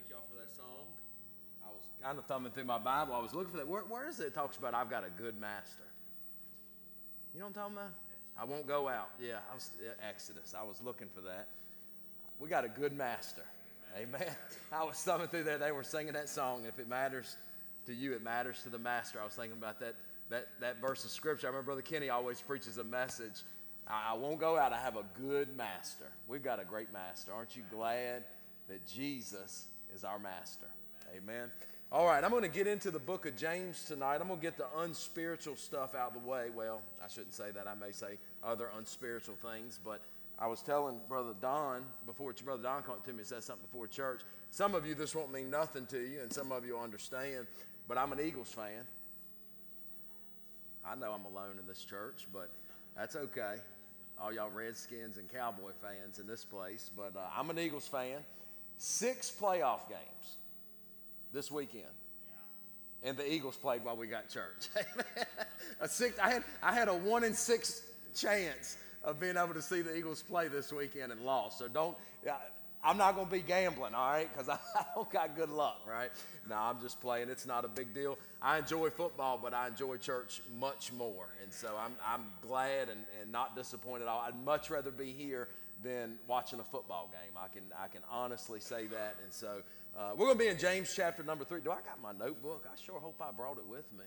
Thank y'all for that song. I was kind of thumbing through my Bible. I was looking for that. Where is it? It talks about I've got a good master. You know what I'm talking about? I won't go out. Yeah, Exodus. I was looking for that. We got a good master. Amen. I was thumbing through there. They were singing that song. If it matters to you, it matters to the master. I was thinking about that verse of scripture. I remember Brother Kenny always preaches a message. I won't go out. I have a good master. We've got a great master. Aren't you glad that Jesus is our master? Amen. All right, I'm going to get into the book of James tonight. I'm going to get the unspiritual stuff out of the way. Well, I shouldn't say that. I may say other unspiritual things, but I was telling Brother Don Brother Don came to me and said something before church. Some of you, this won't mean nothing to you, and some of you will understand, but I'm an Eagles fan. I know I'm alone in this church, but that's okay. All y'all Redskins and Cowboy fans in this place, but I'm an Eagles fan. 6 playoff games this weekend, and the Eagles played while we got church. I had a 1 in 6 chance of being able to see the Eagles play this weekend and lost. So I'm not going to be gambling, all right, because I don't got good luck, right? No, I'm just playing. It's not a big deal. I enjoy football, but I enjoy church much more, and so I'm glad and not disappointed at all. I'd much rather be here than watching a football game. I can honestly say that, and so we're going to be in James chapter number 3. Do I got my notebook? I sure hope I brought it with me.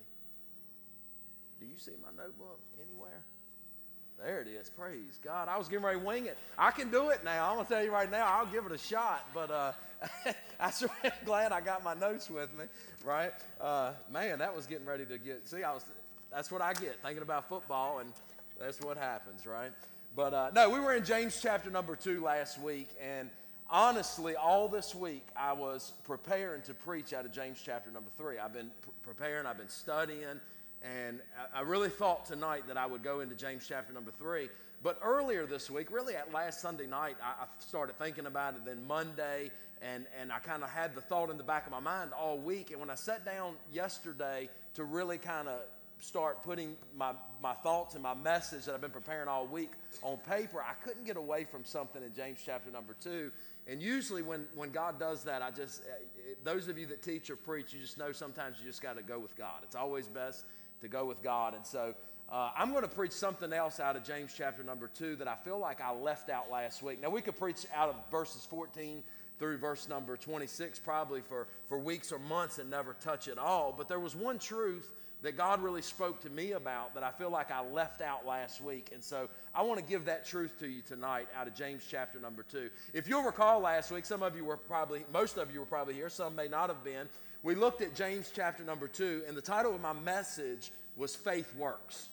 Do you see my notebook anywhere? There it is. Praise God. I was getting ready to wing it. I can do it now. I'm going to tell you right now, I'll give it a shot. But I'm sure glad I got my notes with me, right? Man, that was getting ready to get. See, that's what I get, thinking about football, and that's what happens, right? But no, we were in James chapter number 2 last week, and honestly, all this week, I was preparing to preach out of James chapter number 3. I've been preparing, I've been studying, and I really thought tonight that I would go into James chapter number 3. But earlier this week, really at last Sunday night, I started thinking about it. Then Monday, and I kind of had the thought in the back of my mind all week. And when I sat down yesterday to really kind of start putting my thoughts and my message that I've been preparing all week on paper, I couldn't get away from something in James chapter number 2. And usually when God does that, those of you that teach or preach, you just know sometimes you just got to go with God. It's always best to go with God. And so I'm going to preach something else out of James chapter number 2 that I feel like I left out last week. Now, we could preach out of verses 14 through verse number 26 probably for weeks or months and never touch it all. But there was one truth that God really spoke to me about that I feel like I left out last week. And so I want to give that truth to you tonight out of James chapter number 2. If you'll recall last week, most of you were probably here, some may not have been. We looked at James chapter number 2, and the title of my message was Faith Works.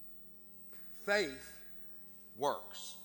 Faith works.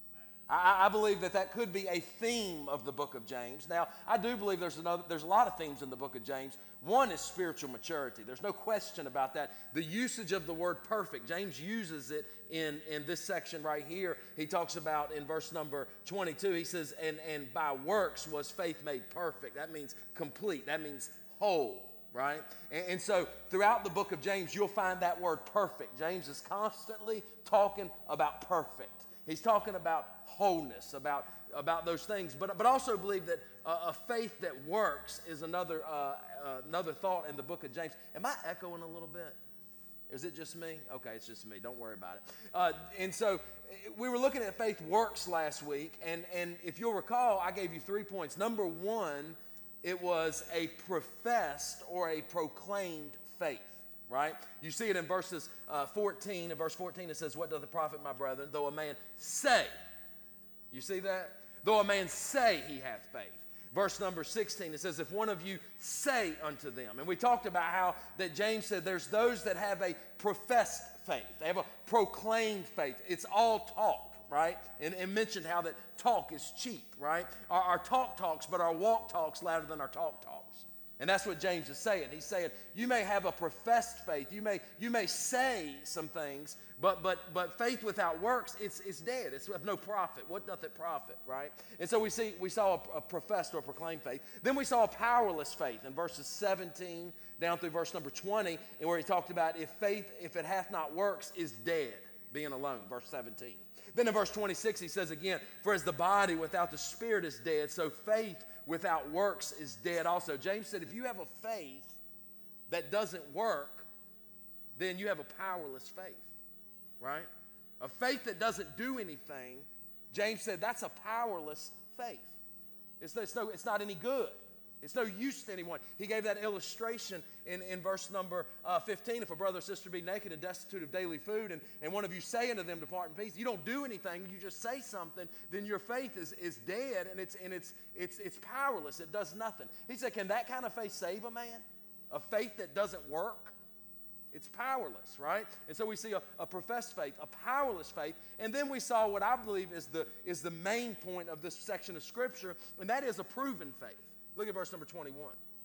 I believe that could be a theme of the book of James. Now, I do believe there's a lot of themes in the book of James. One is spiritual maturity. There's no question about that. The usage of the word perfect, James uses it in this section right here. He talks about in verse number 22, he says, and by works was faith made perfect. That means complete. That means whole, right? And so throughout the book of James, you'll find that word perfect. James is constantly talking about perfect. He's talking about wholeness, about those things, but also believe that a faith that works is another thought in the book of James. Am I echoing a little bit? Is it just me? Okay, it's just me. Don't worry about it. And so we were looking at faith works last week, and if you'll recall, I gave you 3 points. Number 1, it was a professed or a proclaimed faith. Right? You see it in verses 14. In verse 14 it says, what doth it profit, my brethren, though a man say? You see that? Though a man say he hath faith. Verse number 16, it says, if one of you say unto them. And we talked about how that James said there's those that have a professed faith. They have a proclaimed faith. It's all talk, right? And mentioned how that talk is cheap, right? Our talk talks, but our walk talks louder than our talk talks. And that's what James is saying. He's saying you may have a professed faith. You may say some things, but faith without works, it's dead. It's of no profit. What doth it profit, right? And so we saw a professed or proclaimed faith. Then we saw a powerless faith in verses 17 down through verse number 20, and where he talked about if faith, if it hath not works, is dead, being alone, verse 17. Then in verse 26, he says again, for as the body without the spirit is dead, so faith without works is dead also. James said, if you have a faith that doesn't work, then you have a powerless faith, right? A faith that doesn't do anything, James said, that's a powerless faith. It's not any good. It's no use to anyone. He gave that illustration in verse number 15. If a brother or sister be naked and destitute of daily food, and one of you say unto them, depart in peace, you don't do anything, you just say something, then your faith is dead and it's powerless. It does nothing. He said, can that kind of faith save a man? A faith that doesn't work? It's powerless, right? And so we see a professed faith, a powerless faith, and then we saw what I believe is the main point of this section of Scripture, and that is a proven faith. Look at verse number 21.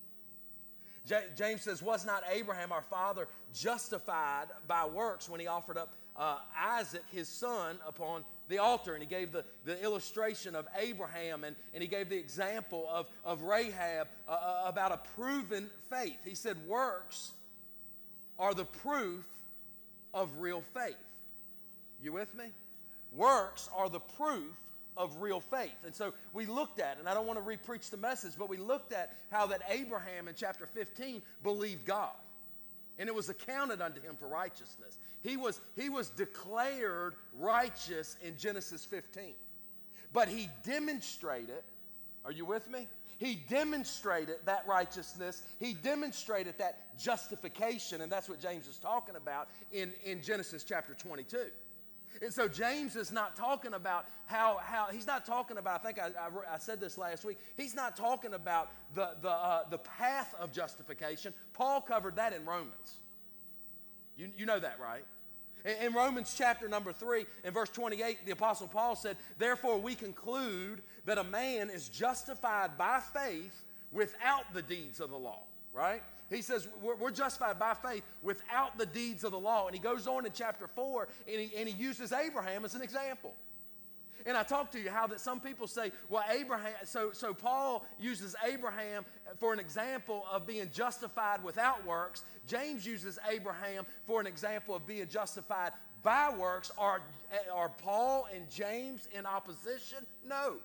James says, was not Abraham our father justified by works when he offered up Isaac, his son, upon the altar? And he gave the illustration of Abraham, and he gave the example of Rahab about a proven faith. He said works are the proof of real faith. You with me? Works are the proof of real faith. And so we looked at, and I don't want to re-preach the message, but we looked at how that Abraham in chapter 15 believed God. And it was accounted unto him for righteousness. He was declared righteous in Genesis 15. But he demonstrated, are you with me? He demonstrated that righteousness. He demonstrated that justification, and that's what James is talking about in Genesis chapter 22. And so James is not talking about how he's not talking about, I think I said this last week, he's not talking about the path of justification. Paul covered that in Romans. You know that, right? In Romans chapter number 3, in verse 28, the Apostle Paul said, therefore we conclude that a man is justified by faith without the deeds of the law, right? He says we're justified by faith without the deeds of the law. And he goes on in chapter 4, and he uses Abraham as an example. And I talked to you how that some people say, well, Abraham, so Paul uses Abraham for an example of being justified without works. James uses Abraham for an example of being justified by works. Are Paul and James in opposition? No.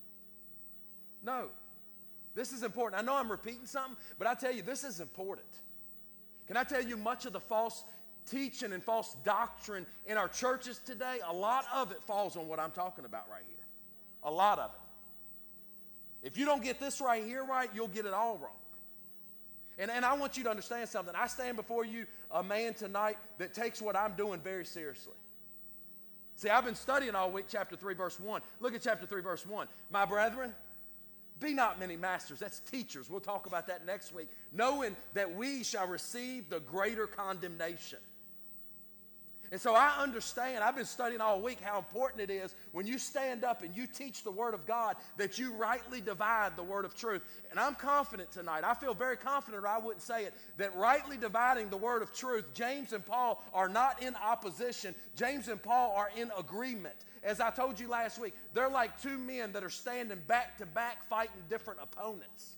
No. This is important. I know I'm repeating something, but I tell you, this is important. Can I tell you much of the false teaching and false doctrine in our churches today, a lot of it falls on what I'm talking about right here. A lot of it. If you don't get this right here right, you'll get it all wrong. And I want you to understand something. I stand before you, a man tonight that takes what I'm doing very seriously. See, I've been studying all week chapter 3, verse 1. Look at chapter 3, verse 1. My brethren, be not many masters. That's teachers. We'll talk about that next week. Knowing that we shall receive the greater condemnation. And so I understand, I've been studying all week how important it is when you stand up and you teach the Word of God that you rightly divide the Word of truth. And I'm confident tonight, I feel very confident, or I wouldn't say it, that rightly dividing the Word of truth, James and Paul are not in opposition. James and Paul are in agreement. As I told you last week, they're like two men that are standing back to back fighting different opponents.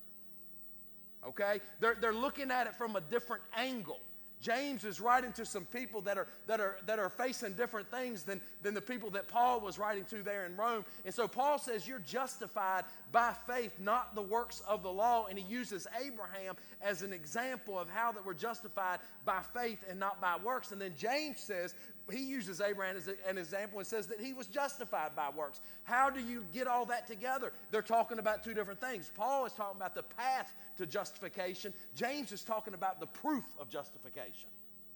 Okay? They're looking at it from a different angle. James is writing to some people that are facing different things than the people that Paul was writing to there in Rome. And so Paul says you're justified by faith, not the works of the law. And he uses Abraham as an example of how that we're justified by faith and not by works. And then James says, he uses Abraham as an example and says that he was justified by works. How do you get all that together? They're talking about two different things. Paul is talking about the path to justification. James is talking about the proof of justification.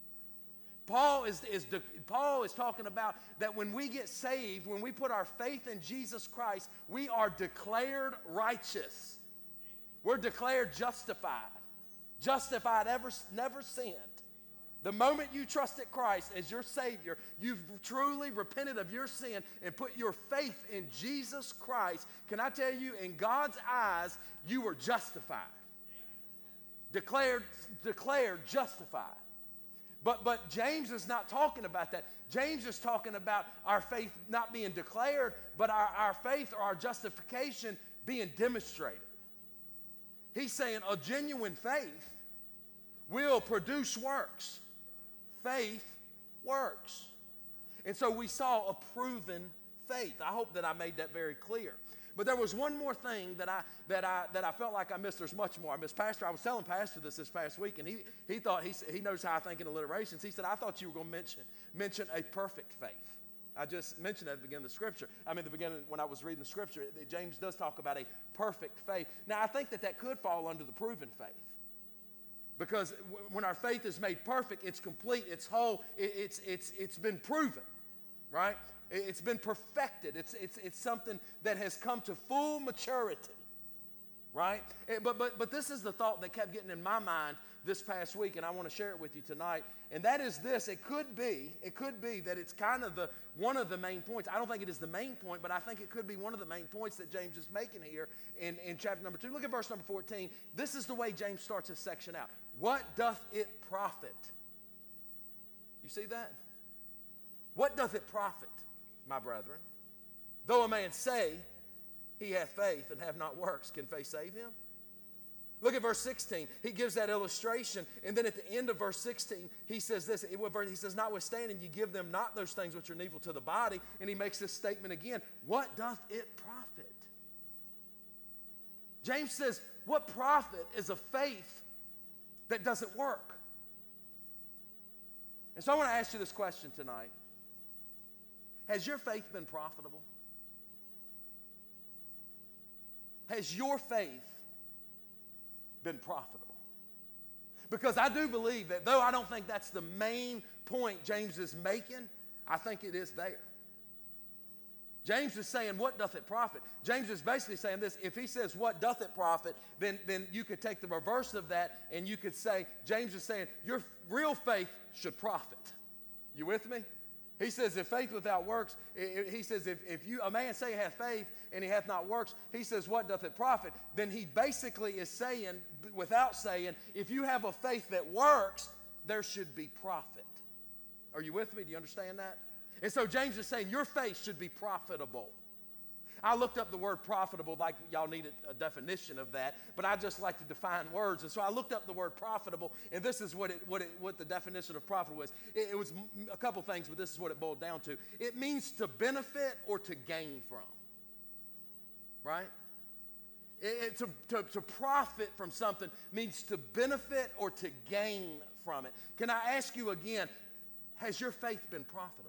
Paul is talking about that when we get saved, when we put our faith in Jesus Christ, we are declared righteous. We're declared justified. Justified, never sinned. The moment you trusted Christ as your Savior, you've truly repented of your sin and put your faith in Jesus Christ. Can I tell you, in God's eyes, you were justified. Declared justified. But James is not talking about that. James is talking about our faith not being declared, but our faith or our justification being demonstrated. He's saying a genuine faith will produce works. Faith works. And so we saw a proven faith. I hope that I made that very clear. But there was one more thing that I felt like I missed. There's much more. I missed Pastor. I was telling Pastor this past week, and he knows how I think in alliterations. He said, I thought you were going to mention a perfect faith. I just mentioned that at the beginning of the scripture. The beginning when I was reading the scripture, James does talk about a perfect faith. Now, I think that could fall under the proven faith. Because when our faith is made perfect, it's complete, it's whole, it's been proven, right? It's been perfected. It's something that has come to full maturity, right? But this is the thought that kept getting in my mind this past week, and I want to share it with you tonight. And that is this: it could be that it's kind of one of the main points. I don't think it is the main point, but I think it could be one of the main points that James is making here in chapter number 2. Look at verse number 14. This is the way James starts his section out. What doth it profit? You see that? What doth it profit, my brethren? Though a man say he hath faith and have not works, can faith save him? Look at verse 16. He gives that illustration, and then at the end of verse 16, he says this. He says, notwithstanding, you give them not those things which are needful to the body, and he makes this statement again. What doth it profit? James says, what profit is a faith that doesn't work? And so I want to ask you this question tonight. Has your faith been profitable? Has your faith been profitable? Because I do believe that, though I don't think that's the main point James is making, I think it is there. James is saying, what doth it profit? James is basically saying this: if he says, what doth it profit, then you could take the reverse of that, and you could say, James is saying, your real faith should profit. You with me? He says, if faith without works, he says, if a man say he hath faith and he hath not works, he says, what doth it profit? Then he basically is saying, without saying, if you have a faith that works, there should be profit. Are you with me? Do you understand that? And so James is saying, your faith should be profitable. I looked up the word profitable, like y'all needed a definition of that, but I just like to define words. And so I looked up the word profitable, and this is what the definition of profitable was. It was a couple things, but this is what it boiled down to. It means to benefit or to gain from, right? To profit from something means to benefit or to gain from it. Can I ask you again, has your faith been profitable?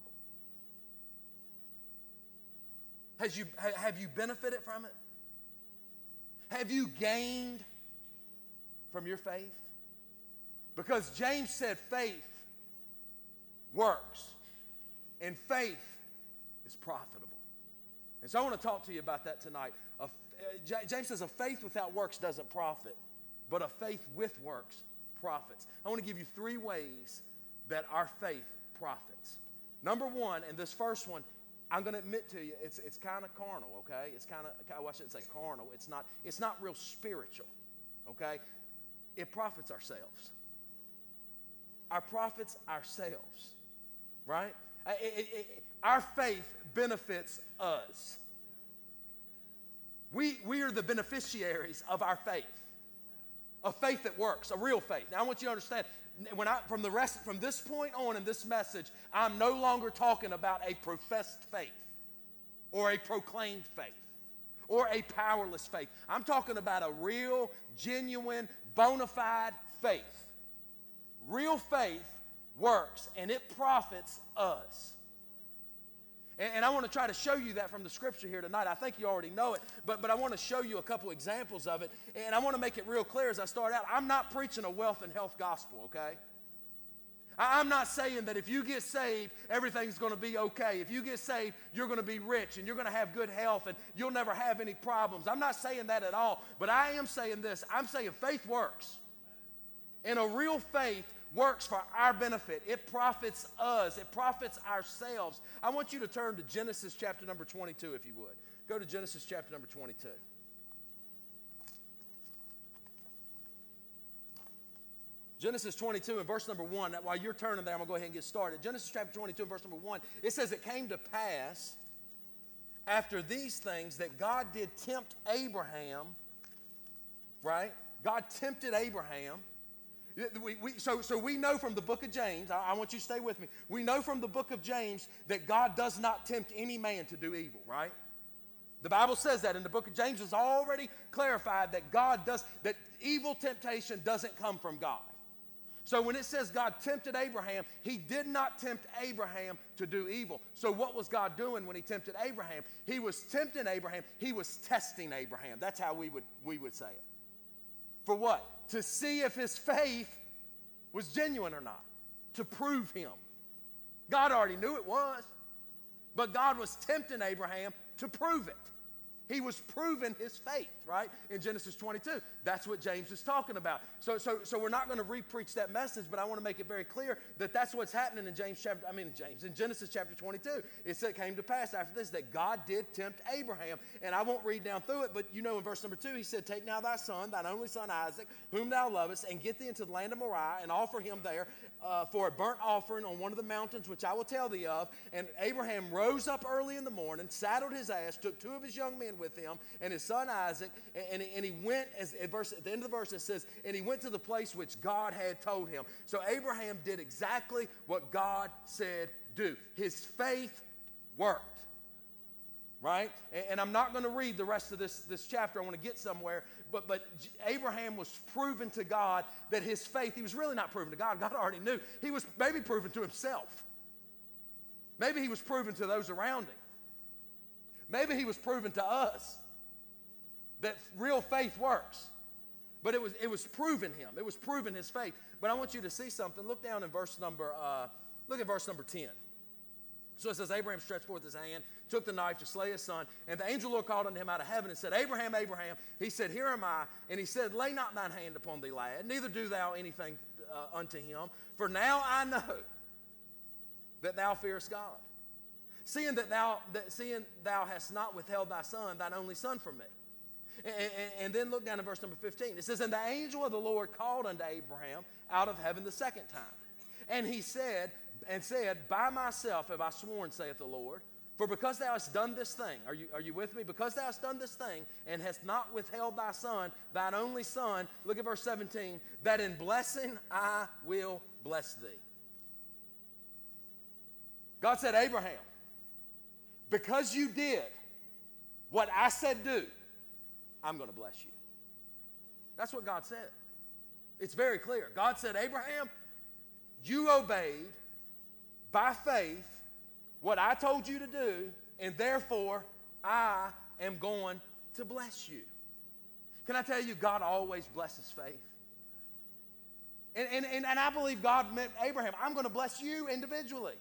Have you benefited from it? Have you gained from your faith? Because James said faith works, and faith is profitable. And so I want to talk to you about that tonight. James says a faith without works doesn't profit, but a faith with works profits. I want to give you 3 ways that our faith profits. Number 1, and this first one, I'm going to admit to you, it's kind of carnal, okay? It's kind of, well, I shouldn't say carnal. It's not real spiritual, okay? It profits ourselves. Our profits ourselves, right? Our faith benefits us. We are the beneficiaries of our faith, a faith that works, a real faith. Now, I want you to understand, from this point on in this message, I'm no longer talking about a professed faith or a proclaimed faith or a powerless faith. I'm talking about a real, genuine, bona fide faith. Real faith works, and it profits us. And I want to try to show you that from the scripture here tonight. I think you already know it, but I want to show you a couple examples of it. And I want to make it real clear as I start out. I'm not preaching a wealth and health gospel, okay? I'm not saying that if you get saved, everything's going to be okay. If you get saved, you're going to be rich and you're going to have good health and you'll never have any problems. I'm not saying that at all, but I am saying this. I'm saying faith works. And a real faith works for our benefit. It profits us. It profits ourselves. I want you to turn to Genesis chapter number 22, if you would. Go to Genesis chapter number 22. Genesis 22 and verse number 1. While you're turning there, I'm going to go ahead and get started. Genesis chapter 22 and verse number 1. It says, it came to pass after these things that God did tempt Abraham, right? God tempted Abraham So we know from the book of James, I want you to stay with me. We know from the book of James that God does not tempt any man to do evil, right? The Bible says that in the book of James. It's already clarified that evil temptation doesn't come from God. So when it says God tempted Abraham, he did not tempt Abraham to do evil. So what was God doing when he tempted Abraham? He was tempting Abraham. He was testing Abraham. That's how we would say it. For what? To see if his faith was genuine or not. To prove him. God already knew it was. But God was tempting Abraham to prove it. He was proving his faith, right? In Genesis 22. That's what James is talking about. So we're not going to re-preach that message, but I want to make it very clear that that's what's happening in in Genesis chapter 22. It said, came to pass after this that God did tempt Abraham. And I won't read down through it, but you know in verse number 2, he said, take now thy son, thine only son Isaac, whom thou lovest, and get thee into the land of Moriah, and offer him there for a burnt offering on one of the mountains which I will tell thee of. And Abraham rose up early in the morning, saddled his ass, took 2 of his young men with him, and his son Isaac, and he went, at the end of the verse it says, and he went to the place which God had told him. So Abraham did exactly what God said do. His faith worked. Right? And I'm not going to read the rest of this chapter. I want to get somewhere. But Abraham was proving to God that his faith, he was really not proving to God. God already knew. He was maybe proving to himself. Maybe he was proving to those around him. Maybe he was proving to us that real faith works. But it was proving him. It was proving his faith. But I want you to see something. Look down in verse number 10. So it says, Abraham stretched forth his hand, took the knife to slay his son, and the angel of the Lord called unto him out of heaven and said, Abraham, Abraham. He said, Here am I. And he said, Lay not thine hand upon thee, lad, neither do thou anything unto him, for now I know that thou fearest God, seeing thou hast not withheld thy son, thine only son, from me. And then look down in verse number 15. It says, And the angel of the Lord called unto Abraham out of heaven the second time. And he said, By myself have I sworn, saith the Lord, for because thou hast done this thing, are you with me? Because thou hast done this thing, and hast not withheld thy son, thine only son, look at verse 17, that in blessing I will bless thee. God said, Abraham, because you did what I said do, I'm going to bless you. That's what God said. It's very clear. God said, Abraham, you obeyed by faith what I told you to do, and therefore I am going to bless you. Can I tell you, God always blesses faith. And I believe God meant Abraham, I'm going to bless you individually.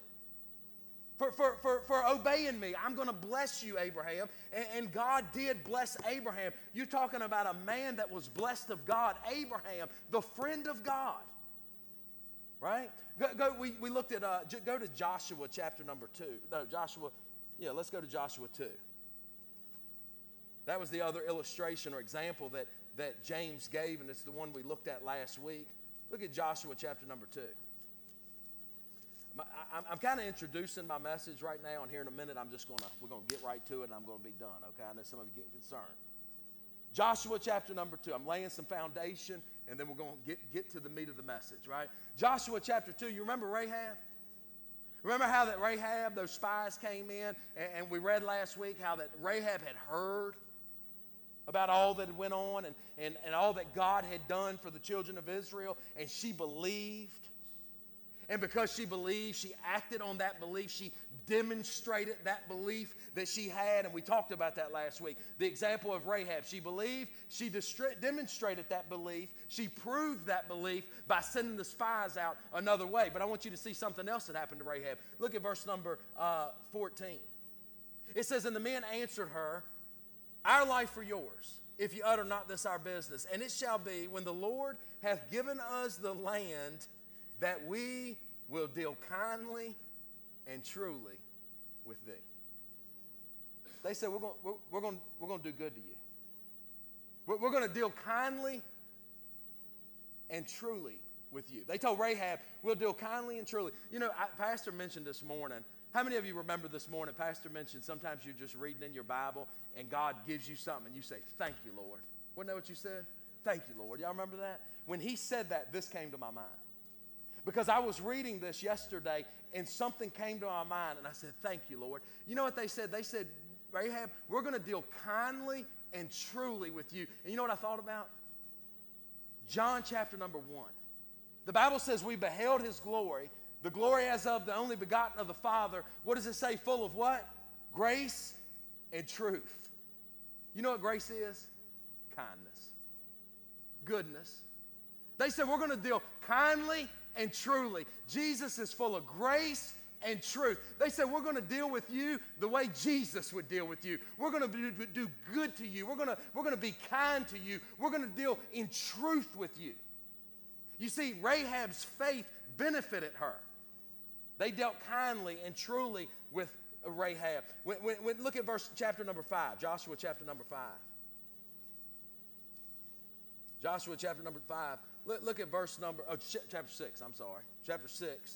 For obeying me, I'm going to bless you, Abraham. And God did bless Abraham. You're talking about a man that was blessed of God, Abraham, the friend of God. Right? We looked at, go to Joshua chapter number 2. No, let's go to Joshua 2. That was the other illustration or example that James gave, and it's the one we looked at last week. Look at Joshua chapter number 2. I'm kind of introducing my message right now, and here in a minute we're going to get right to it, and I'm going to be done, okay? I know some of you getting concerned. Joshua chapter number 2. I'm laying some foundation, and then we're going to get to the meat of the message, right? Joshua chapter 2, you remember Rahab? Remember how that Rahab, those spies came in, and we read last week how that Rahab had heard about all that went on and all that God had done for the children of Israel, and she believed. And because she believed, she acted on that belief. She demonstrated that belief that she had, and we talked about that last week. The example of Rahab, she believed, she demonstrated that belief, she proved that belief by sending the spies out another way. But I want you to see something else that happened to Rahab. Look at verse number 14. It says, And the men answered her, Our life for yours, if you utter not this our business. And it shall be, when the Lord hath given us the land, that we will deal kindly and truly with thee. They said, we're going to do good to you. We're going to deal kindly and truly with you. They told Rahab, we'll deal kindly and truly. You know, Pastor mentioned this morning, how many of you remember this morning, Pastor mentioned sometimes you're just reading in your Bible and God gives you something and you say, thank you, Lord. Wasn't that what you said? Thank you, Lord. Y'all remember that? When he said that, this came to my mind. Because I was reading this yesterday, and something came to my mind, and I said, thank you, Lord. You know what they said? They said, Rahab, we're going to deal kindly and truly with you. And you know what I thought about? John chapter number 1. The Bible says we beheld his glory, the glory as of the only begotten of the Father. What does it say? Full of what? Grace and truth. You know what grace is? Kindness. Goodness. They said we're going to deal kindly and truly. Jesus is full of grace and truth. They said we're going to deal with you the way Jesus would deal with you. We're going to do good to you. We're going to be kind to you. We're going to deal in truth with you. You see, Rahab's faith benefited her. They dealt kindly and truly with Rahab. Look at chapter number 5, Joshua chapter number 5. Joshua chapter number 5. Look at chapter 6, I'm sorry. Chapter 6.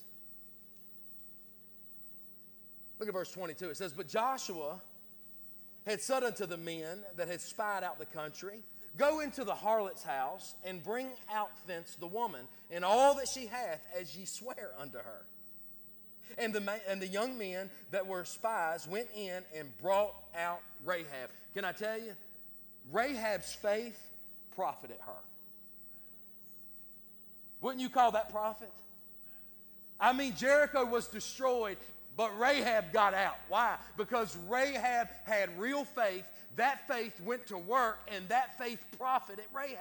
Look at verse 22. It says, but Joshua had said unto the men that had spied out the country, go into the harlot's house, and bring out thence the woman, and all that she hath, as ye swear unto her. And the young men that were spies went in and brought out Rahab. Can I tell you? Rahab's faith profited her. Wouldn't you call that profit? I mean, Jericho was destroyed, but Rahab got out. Why? Because Rahab had real faith. That faith went to work, and that faith profited Rahab.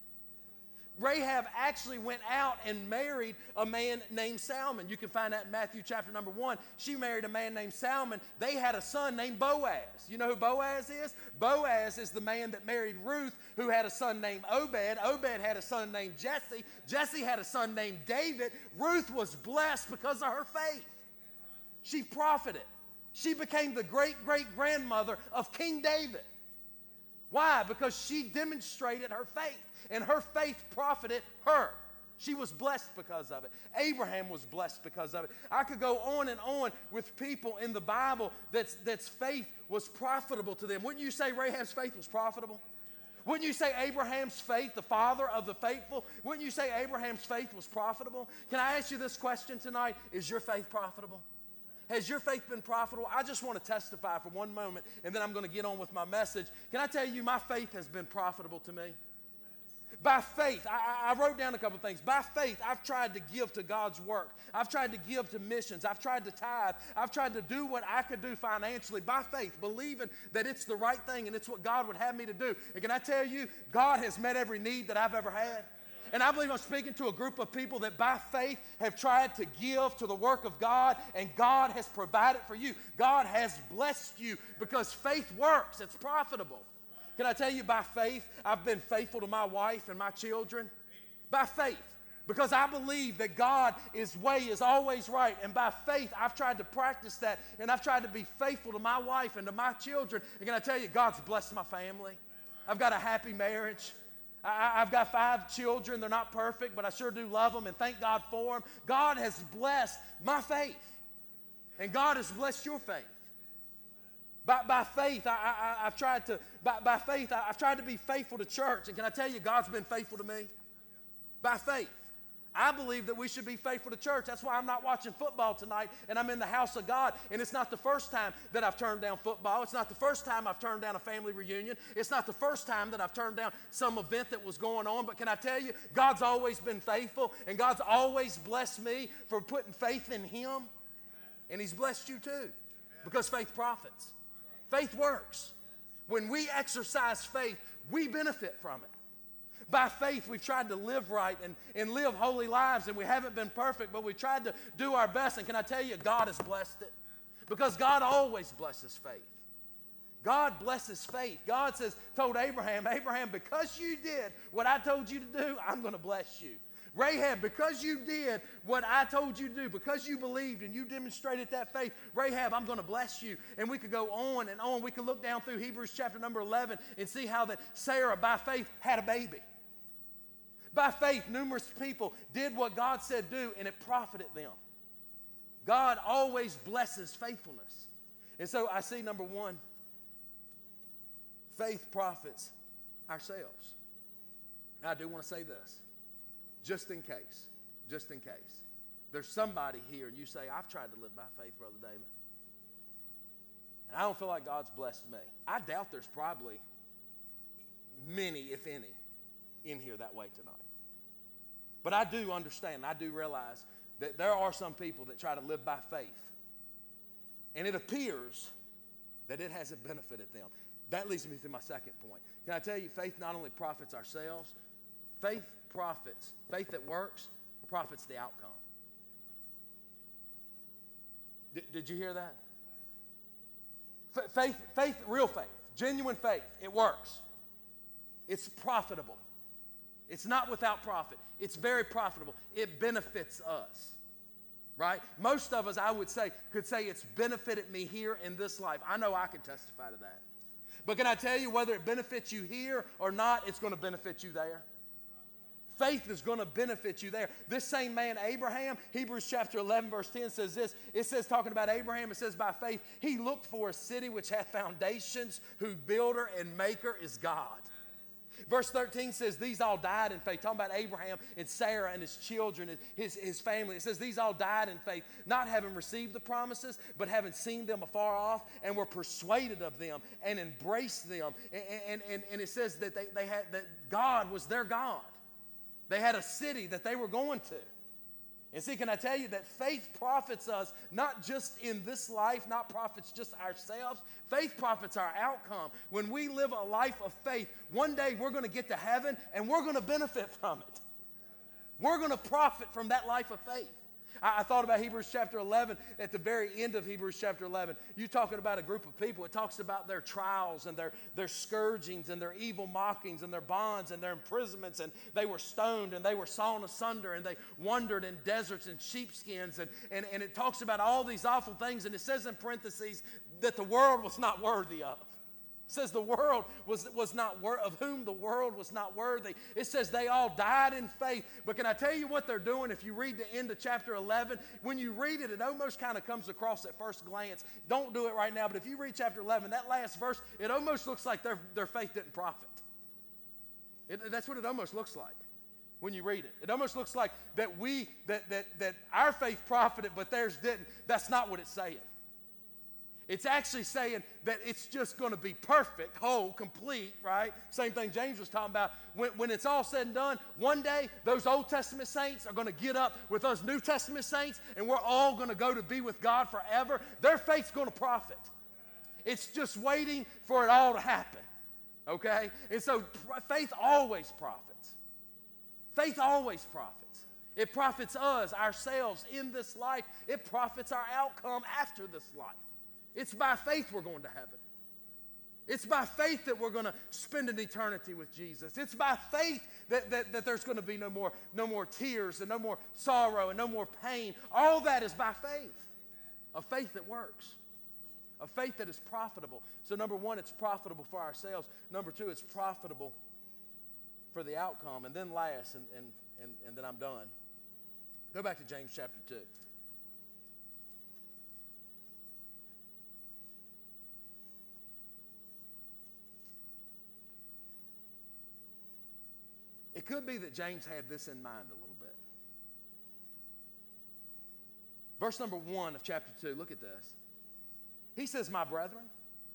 Rahab actually went out and married a man named Salmon. You can find that in Matthew chapter number 1. She married a man named Salmon. They had a son named Boaz. You know who Boaz is? Boaz is the man that married Ruth, who had a son named Obed. Obed had a son named Jesse. Jesse had a son named David. Ruth was blessed because of her faith. She profited. She became the great-great-grandmother of King David. Why? Because she demonstrated her faith, and her faith profited her. She was blessed because of it. Abraham was blessed because of it. I could go on and on with people in the Bible that's faith was profitable to them. Wouldn't you say Rahab's faith was profitable? Wouldn't you say Abraham's faith, the father of the faithful, wouldn't you say Abraham's faith was profitable? Can I ask you this question tonight? Is your faith profitable? Has your faith been profitable? I just want to testify for one moment, and then I'm going to get on with my message. Can I tell you, my faith has been profitable to me? By faith, I wrote down a couple things. By faith, I've tried to give to God's work. I've tried to give to missions. I've tried to tithe. I've tried to do what I could do financially by faith, believing that it's the right thing and it's what God would have me to do. And can I tell you, God has met every need that I've ever had. And I believe I'm speaking to a group of people that by faith have tried to give to the work of God, and God has provided for you. God has blessed you because faith works. It's profitable. Can I tell you, by faith, I've been faithful to my wife and my children? By faith. Because I believe that God's way is always right. And by faith, I've tried to practice that. And I've tried to be faithful to my wife and to my children. And can I tell you, God's blessed my family. I've got a happy marriage. I've got 5 children. They're not perfect, but I sure do love them and thank God for them. God has blessed my faith. And God has blessed your faith. By faith, I've tried to be faithful to church. And can I tell you, God's been faithful to me? By faith. I believe that we should be faithful to church. That's why I'm not watching football tonight, and I'm in the house of God. And it's not the first time that I've turned down football. It's not the first time I've turned down a family reunion. It's not the first time that I've turned down some event that was going on. But can I tell you, God's always been faithful, and God's always blessed me for putting faith in Him. And He's blessed you too, because faith profits. Faith works. When we exercise faith, we benefit from it. By faith, we've tried to live right and live holy lives, and we haven't been perfect, but we've tried to do our best. And can I tell you, God has blessed it? Because God always blesses faith. God blesses faith. God told Abraham, because you did what I told you to do, I'm going to bless you. Rahab, because you did what I told you to do, because you believed and you demonstrated that faith, Rahab, I'm going to bless you. And we could go on and on. We could look down through Hebrews chapter number 11 and see how that Sarah, by faith, had a baby. By faith, numerous people did what God said do, and it profited them. God always blesses faithfulness. And so I see, number one, faith profits ourselves. And I do want to say this, just in case, there's somebody here and you say, I've tried to live by faith, Brother David, and I don't feel like God's blessed me. I doubt there's probably many, if any, in here that way tonight. But I do understand, I do realize that there are some people that try to live by faith, and it appears that it hasn't benefited them. That leads me to my second point. Can I tell you, faith not only profits ourselves, faith that works profits the outcome. Did you hear that? Faith, real faith, genuine faith, it works. It's profitable. It's not without profit. It's very profitable. It benefits us, right? Most of us, I would say, could say it's benefited me here in this life. I know I can testify to that. But can I tell you, whether it benefits you here or not, it's going to benefit you there. Faith is going to benefit you there. This same man, Abraham, Hebrews chapter 11, verse 10 says this. It says, talking about Abraham, it says, by faith, he looked for a city which hath foundations, whose builder and maker is God. Verse 13 says, these all died in faith. Talking about Abraham and Sarah and his children and his family. It says, these all died in faith, not having received the promises, but having seen them afar off, and were persuaded of them and embraced them. And it says that they had, that God was their God. They had a city that they were going to. And see, can I tell you that faith profits us, not just in this life, not profits just ourselves. Faith profits our outcome. When we live a life of faith, one day we're going to get to heaven and we're going to benefit from it. We're going to profit from that life of faith. I thought about Hebrews chapter 11, at the very end of Hebrews chapter 11. You're talking about a group of people. It talks about their trials and their scourgings and their evil mockings and their bonds and their imprisonments. And they were stoned and they were sawn asunder and they wandered in deserts and sheepskins. And it talks about all these awful things. And it says in parentheses that the world was not worthy of. It says the world was not of whom the world was not worthy. It says they all died in faith. But can I tell you what they're doing? If you read the end of chapter 11, when you read it, it almost kind of comes across at first glance. Don't do it right now, but if you read chapter 11, that last verse, it almost looks like their faith didn't profit. That's what it almost looks like when you read it. It almost looks like that our faith profited, but theirs didn't. That's not what it's saying. It's actually saying that it's just going to be perfect, whole, complete, right? Same thing James was talking about. When it's all said and done, one day those Old Testament saints are going to get up with us New Testament saints, and we're all going to go to be with God forever. Their faith's going to profit. It's just waiting for it all to happen, okay? And so faith always profits. Faith always profits. It profits us, ourselves, in this life. It profits our outcome after this life. It's by faith we're going to heaven. It's by faith that we're going to spend an eternity with Jesus. It's by faith that there's going to be no more tears and no more sorrow and no more pain. All that is by faith. A faith that works. A faith that is profitable. So number one, it's profitable for ourselves. Number two, it's profitable for the outcome. And then last, and then I'm done. Go back to James chapter 2. It could be that James had this in mind a little bit. Verse number 1 of chapter 2, look at this. He says, my brethren,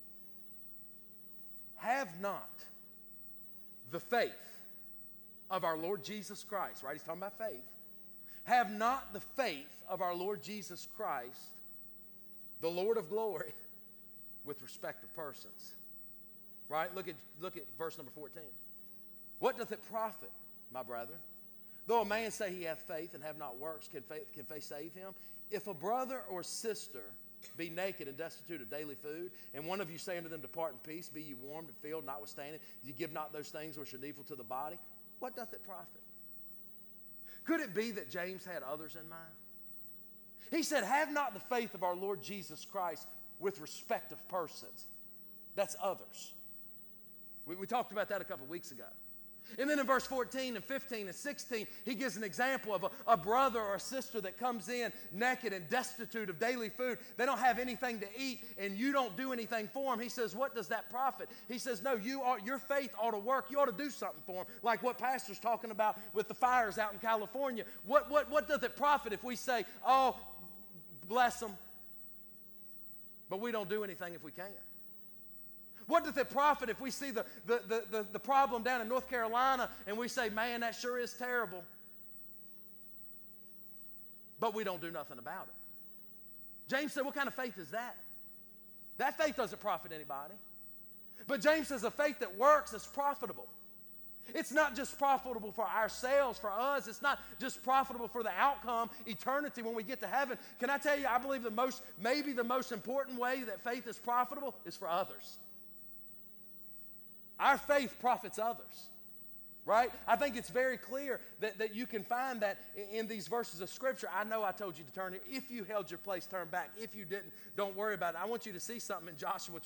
have not the faith of our Lord Jesus Christ, right? He's talking about faith. Have not the faith of our Lord Jesus Christ, the Lord of glory, with respect to persons. Right? Look at verse number 14. What doth it profit, my brethren? Though a man say he hath faith and have not works, can faith save him? If a brother or sister be naked and destitute of daily food, and one of you say unto them, depart in peace, be ye warmed and filled, notwithstanding, you give not those things which are needful to the body, what doth it profit? Could it be that James had others in mind? He said, have not the faith of our Lord Jesus Christ with respect of persons. That's others. We talked about that a couple weeks ago. And then in verse 14 and 15 and 16, he gives an example of a brother or a sister that comes in naked and destitute of daily food. They don't have anything to eat, and you don't do anything for them. He says, what does that profit? He says, no, your faith ought to work. You ought to do something for them, like what Pastor's talking about with the fires out in California. What does it profit if we say, oh, bless them, but we don't do anything if we can? What does it profit if we see the problem down in North Carolina and we say, man, that sure is terrible, but we don't do nothing about it? James said, what kind of faith is that? That faith doesn't profit anybody. But James says a faith that works is profitable. It's not just profitable for ourselves, for us. It's not just profitable for the outcome, eternity when we get to heaven. Can I tell you, I believe maybe the most important way that faith is profitable is for others. Our faith profits others, right? I think it's very clear that you can find that in these verses of Scripture. I know I told you to turn here. If you held your place, turn back. If you didn't, don't worry about it. I want you to see something in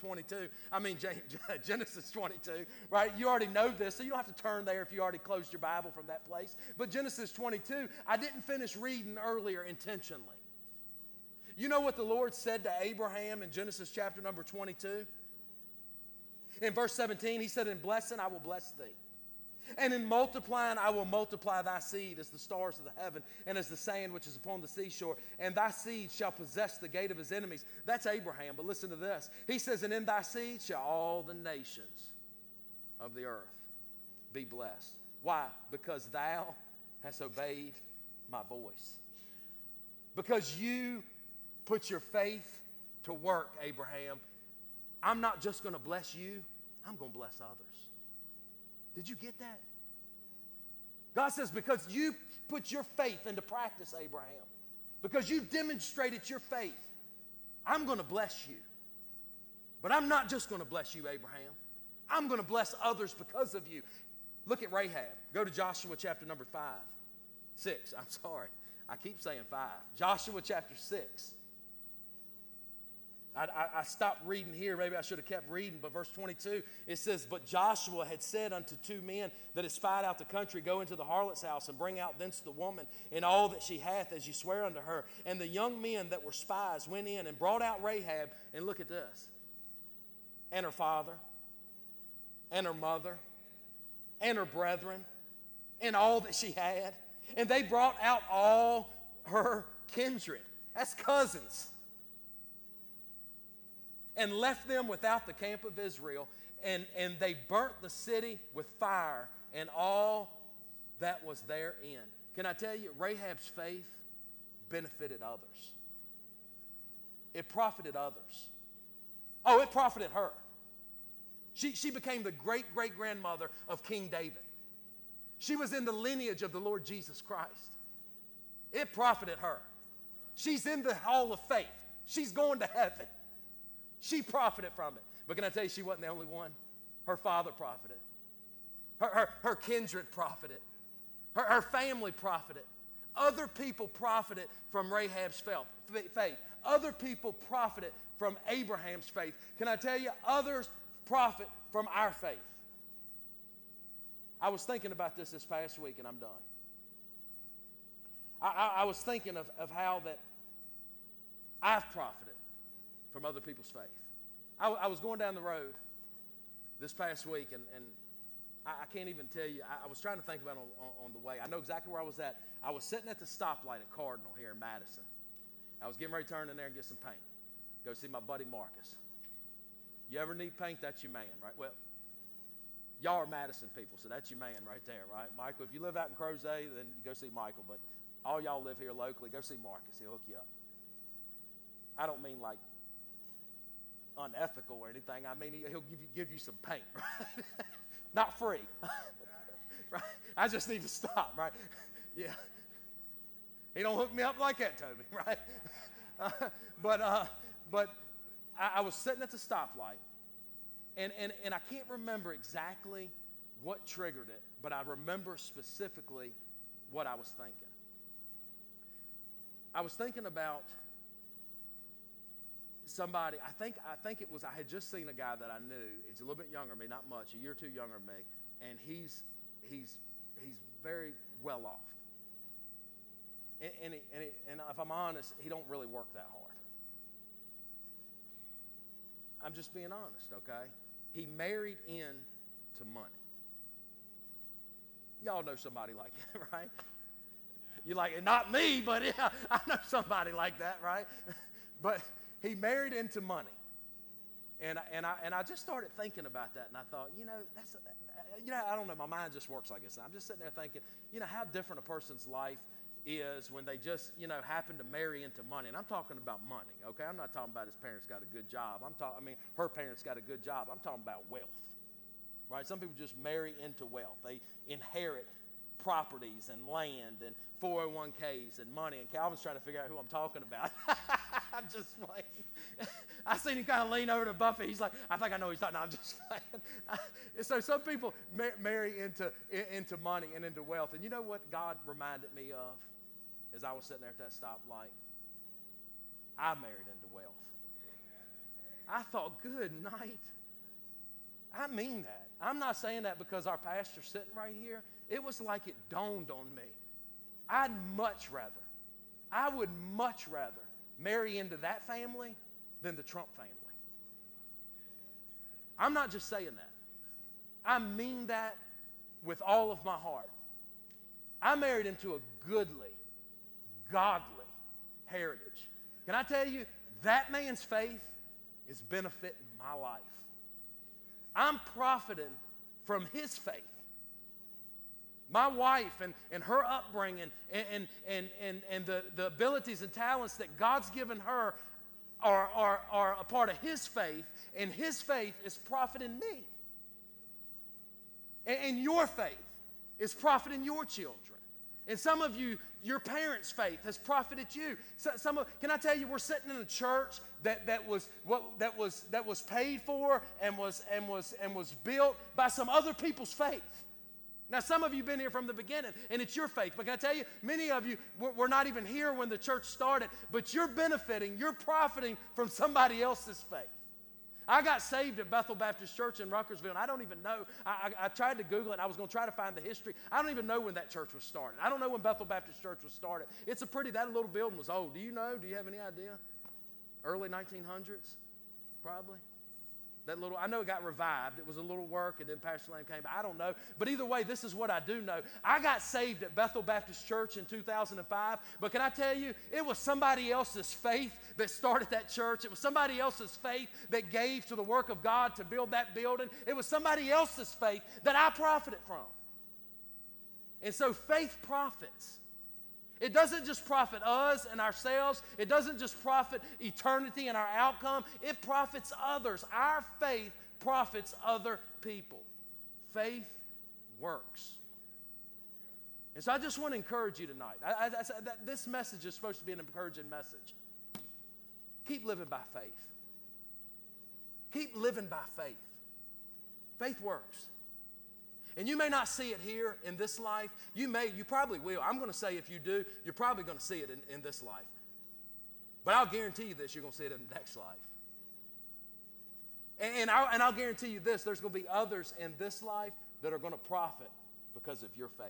Genesis 22, right? You already know this, so you don't have to turn there if you already closed your Bible from that place. But Genesis 22, I didn't finish reading earlier intentionally. You know what the Lord said to Abraham in Genesis chapter number 22? In verse 17, he said, in blessing I will bless thee. And in multiplying I will multiply thy seed as the stars of the heaven and as the sand which is upon the seashore. And thy seed shall possess the gate of his enemies. That's Abraham, but listen to this. He says, and in thy seed shall all the nations of the earth be blessed. Why? Because thou hast obeyed my voice. Because you put your faith to work, Abraham. I'm not just going to bless you, I'm going to bless others. Did you get that? God says, because you put your faith into practice, Abraham, because you demonstrated your faith, I'm going to bless you. But I'm not just going to bless you, Abraham. I'm going to bless others because of you. Look at Rahab. Go to Joshua chapter number 6. I'm sorry. I keep saying 5. Joshua chapter 6. I stopped reading here. Maybe I should have kept reading. But verse 22, it says, but Joshua had said unto 2 men that had spied out the country, go into the harlot's house and bring out thence the woman and all that she hath, as you swear unto her. And the young men that were spies went in and brought out Rahab. And look at this. And her father, and her mother, and her brethren, and all that she had. And they brought out all her kindred. That's cousins. And left them without the camp of Israel, and they burnt the city with fire and all that was therein. Can I tell you, Rahab's faith benefited others. It profited others. Oh, it profited her. She became the great-great-grandmother of King David. She was in the lineage of the Lord Jesus Christ. It profited her. She's in the hall of faith. She's going to heaven. She profited from it. But can I tell you, she wasn't the only one. Her father profited. Her kindred profited. Her family profited. Other people profited from Rahab's faith. Other people profited from Abraham's faith. Can I tell you, others profit from our faith. I was thinking about this past week, and I'm done. I was thinking of how that I've profited from other people's faith. I was going down the road this past week, and I can't even tell you. I was trying to think about it on the way. I know exactly where I was at. I was sitting at the stoplight at Cardinal here in Madison. I was getting ready to turn in there and get some paint. Go see my buddy Marcus. You ever need paint, that's your man, right? Well, y'all are Madison people, so that's your man right there, right? Michael, if you live out in Crozet, then you go see Michael. But all y'all live here locally, go see Marcus. He'll hook you up. I don't mean like unethical or anything. I mean, he'll give you some paint, right? Not free. Right? I just need to stop, right? Yeah. He don't hook me up like that, Toby, right? But I was sitting at the stoplight, and I can't remember exactly what triggered it, but I remember specifically what I was thinking. I was thinking about somebody. I think it was, I had just seen a guy that I knew. He's a little bit younger than me, not much, a year or two younger than me, and he's he's very well off. And if I'm honest, he don't really work that hard. I'm just being honest, okay? He married into money. Y'all know somebody like that, right? You're like, not me, but yeah, I know somebody like that, right? But he married into money. And I just started thinking about that, and I thought, I don't know, my mind just works like this. I'm just sitting there thinking, how different a person's life is when they just, happen to marry into money. And I'm talking about money, okay? I'm not talking about his parents got a good job. Her parents got a good job. I'm talking about wealth, right? Some people just marry into wealth. They inherit properties and land and 401ks and money. And Calvin's trying to figure out who I'm talking about. I'm just playing. I seen him kind of lean over to Buffy. He's like, I think I know what he's talking. No, I'm just playing. So some people marry into money and into wealth. And you know what God reminded me of as I was sitting there at that stoplight? I married into wealth. I thought, good night. I mean that. I'm not saying that because our pastor's sitting right here. It was like it dawned on me. I would much rather marry into that family than the Trump family. I'm not just saying that. I mean that with all of my heart. I married into a goodly, godly heritage. Can I tell you, that man's faith is benefiting my life. I'm profiting from his faith. My wife and her upbringing and the abilities and talents that God's given her are a part of his faith, and his faith is profiting me. And your faith is profiting your children. And some of you, your parents' faith has profited you. Can I tell you, we're sitting in a church that was paid for and was built by some other people's faith. Now, some of you have been here from the beginning, and it's your faith. But can I tell you, many of you were not even here when the church started, but you're benefiting, you're profiting from somebody else's faith. I got saved at Bethel Baptist Church in Ruckersville, and I don't even know. I tried to Google it, and I was going to try to find the history. I don't even know when that church was started. I don't know when Bethel Baptist Church was started. That little building was old. Do you know? Do you have any idea? Early 1900s, probably. I know it got revived. It was a little work, and then Pastor Lamb came. I don't know. But either way, this is what I do know. I got saved at Bethel Baptist Church in 2005. But can I tell you, it was somebody else's faith that started that church. It was somebody else's faith that gave to the work of God to build that building. It was somebody else's faith that I profited from. And so faith profits. It doesn't just profit us and ourselves. It doesn't just profit eternity and our outcome. It profits others. Our faith profits other people. Faith works. And so I just want to encourage you tonight. This message is supposed to be an encouraging message. Keep living by faith. Keep living by faith. Faith works. And you may not see it here in this life. You probably will. I'm going to say if you do, you're probably going to see it in this life. But I'll guarantee you this, you're going to see it in the next life. And I'll guarantee you this, there's going to be others in this life that are going to profit because of your faith.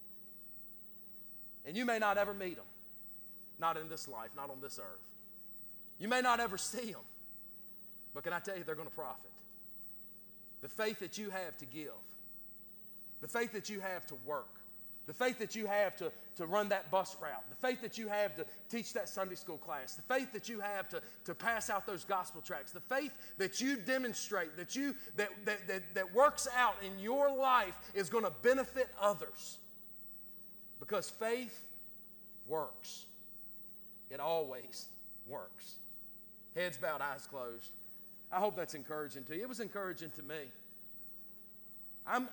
And you may not ever meet them. Not in this life, not on this earth. You may not ever see them. But can I tell you, they're going to profit. The faith that you have to give. The faith that you have to work. The faith that you have to run that bus route. The faith that you have to teach that Sunday school class. The faith that you have to pass out those gospel tracts. The faith that you demonstrate, that works out in your life is going to benefit others. Because faith works. It always works. Heads bowed, eyes closed. I hope that's encouraging to you. It was encouraging to me.